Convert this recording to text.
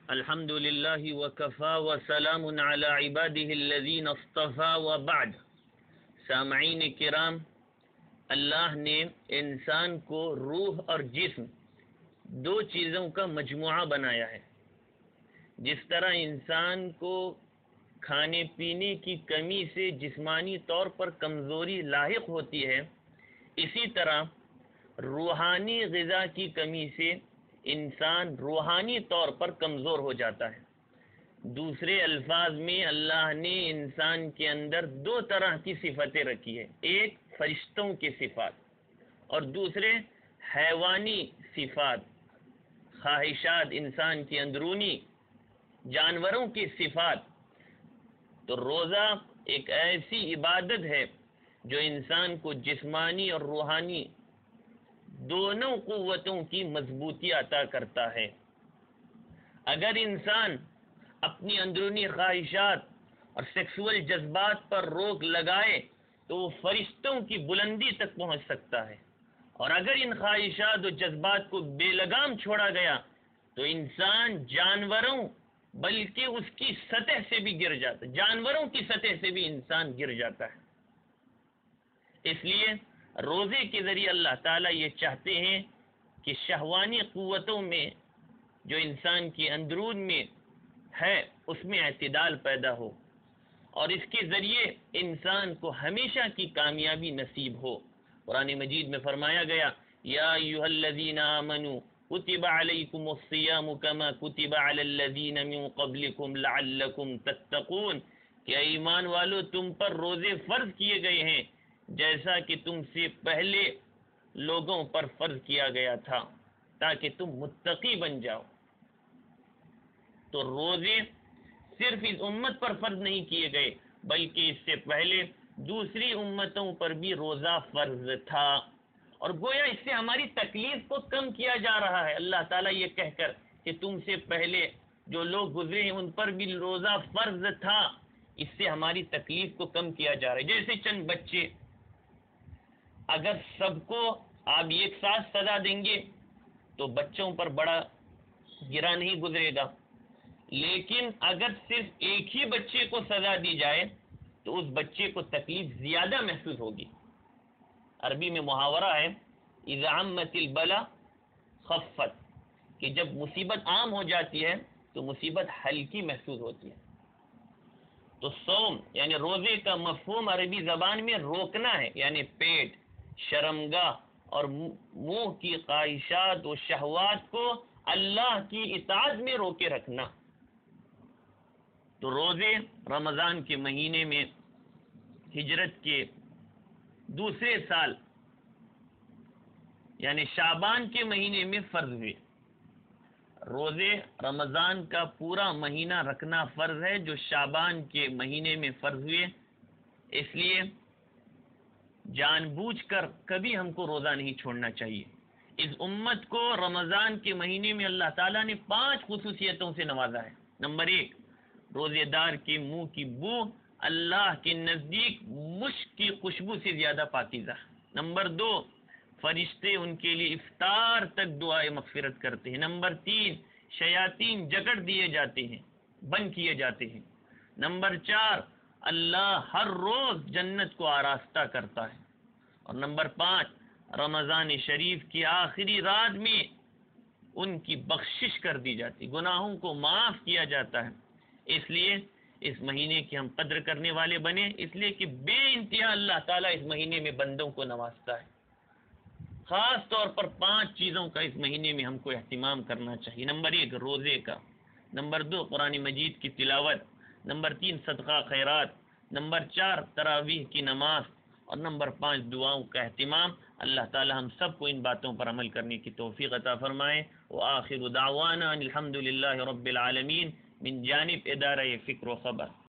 الحمد للہ وکفا وسلام علی عباده الذین اصطفى وبعد۔ سامعین کرام، اللہ نے انسان کو روح اور جسم دو چیزوں کا مجموعہ بنایا ہے۔ جس طرح انسان کو کھانے پینے کی کمی سے جسمانی طور پر کمزوری لاحق ہوتی ہے، اسی طرح روحانی غذا کی کمی سے انسان روحانی طور پر کمزور ہو جاتا ہے۔ دوسرے الفاظ میں اللہ نے انسان کے اندر دو طرح کی صفتیں رکھی ہے، ایک فرشتوں کی صفات اور دوسرے حیوانی صفات، خواہشات، انسان کی اندرونی جانوروں کی صفات۔ تو روزہ ایک ایسی عبادت ہے جو انسان کو جسمانی اور روحانی دونوں قوتوں کی مضبوطی عطا کرتا ہے۔ اگر انسان اپنی اندرونی خواہشات اور سیکسول جذبات پر روک لگائے تو وہ فرشتوں کی بلندی تک پہنچ سکتا ہے، اور اگر ان خواہشات و جذبات کو بے لگام چھوڑا گیا تو انسان جانوروں بلکہ اس کی سطح سے بھی گر جاتا ہے، جانوروں کی سطح سے بھی انسان گر جاتا ہے۔ اس لیے روزے کے ذریعے اللہ تعالیٰ یہ چاہتے ہیں کہ شہوانی قوتوں میں جو انسان کی اندرون میں ہے اس میں اعتدال پیدا ہو، اور اس کے ذریعے انسان کو ہمیشہ کی کامیابی نصیب ہو۔ قرآن مجید میں فرمایا گیا، یا ایھا الذین آمنوا کتب علیکم الصیام کما کتب علی الذین من قبلکم لعلکم تتقون، کہ ایمان والو تم پر روزے فرض کیے گئے ہیں جیسا کہ تم سے پہلے لوگوں پر فرض کیا گیا تھا تاکہ تم متقی بن جاؤ۔ تو روزے صرف اس امت پر فرض نہیں کیے گئے بلکہ اس سے پہلے دوسری امتوں پر بھی روزہ فرض تھا، اور گویا اس سے ہماری تکلیف کو کم کیا جا رہا ہے، اللہ تعالیٰ یہ کہہ کر کہ تم سے پہلے جو لوگ گزرے ہیں ان پر بھی روزہ فرض تھا، اس سے ہماری تکلیف کو کم کیا جا رہا ہے۔ جیسے چند بچے، اگر سب کو آپ ایک ساتھ سزا دیں گے تو بچوں پر بڑا گرا نہیں گزرے گا، لیکن اگر صرف ایک ہی بچے کو سزا دی جائے تو اس بچے کو تکلیف زیادہ محسوس ہوگی۔ عربی میں محاورہ ہے، اذا عمت البلا خفت، کہ جب مصیبت عام ہو جاتی ہے تو مصیبت ہلکی محسوس ہوتی ہے۔ تو صوم یعنی روزے کا مفہوم عربی زبان میں روکنا ہے، یعنی پیٹ، شرمگاہ اور منہ کی خواہشات و شہوات کو اللہ کی اطاعت میں روکے رکھنا۔ تو روزے رمضان کے مہینے میں ہجرت کے دوسرے سال یعنی شعبان کے مہینے میں فرض ہوئے۔ روزے رمضان کا پورا مہینہ رکھنا فرض ہے جو شعبان کے مہینے میں فرض ہوئے، اس لیے جان بوجھ کر کبھی ہم کو روزہ نہیں چھوڑنا چاہیے۔ اس امت کو رمضان کے مہینے میں اللہ تعالیٰ نے 5 خصوصیتوں سے نوازا ہے۔ نمبر 1، روزے دار کے منہ کی بو اللہ کے نزدیک مشک کی خوشبو سے زیادہ پاکیزہ۔ نمبر 2، فرشتے ان کے لیے افطار تک دعائے مغفرت کرتے ہیں۔ نمبر 3، شیاطین جکڑ دیے جاتے ہیں، بند کیے جاتے ہیں۔ نمبر 4، اللہ ہر روز جنت کو آراستہ کرتا ہے۔ اور نمبر 5، رمضان شریف کی آخری رات میں ان کی بخشش کر دی جاتی، گناہوں کو معاف کیا جاتا ہے۔ اس لیے اس مہینے کی ہم قدر کرنے والے بنے، اس لیے کہ بے انتہا اللہ تعالیٰ اس مہینے میں بندوں کو نوازتا ہے۔ خاص طور پر 5 چیزوں کا اس مہینے میں ہم کو اہتمام کرنا چاہیے۔ نمبر 1، روزے کا۔ نمبر 2، قرآن مجید کی تلاوت۔ نمبر 3، صدقہ خیرات۔ نمبر 4، تراویح کی نماز۔ اور نمبر 5، دعاؤں کا اہتمام۔ اللہ تعالی ہم سب کو ان باتوں پر عمل کرنے کی توفیق عطا فرمائے۔ وآخر دعوانا الحمد للہ رب العالمین، من جانب ادارہ فکر و خبر۔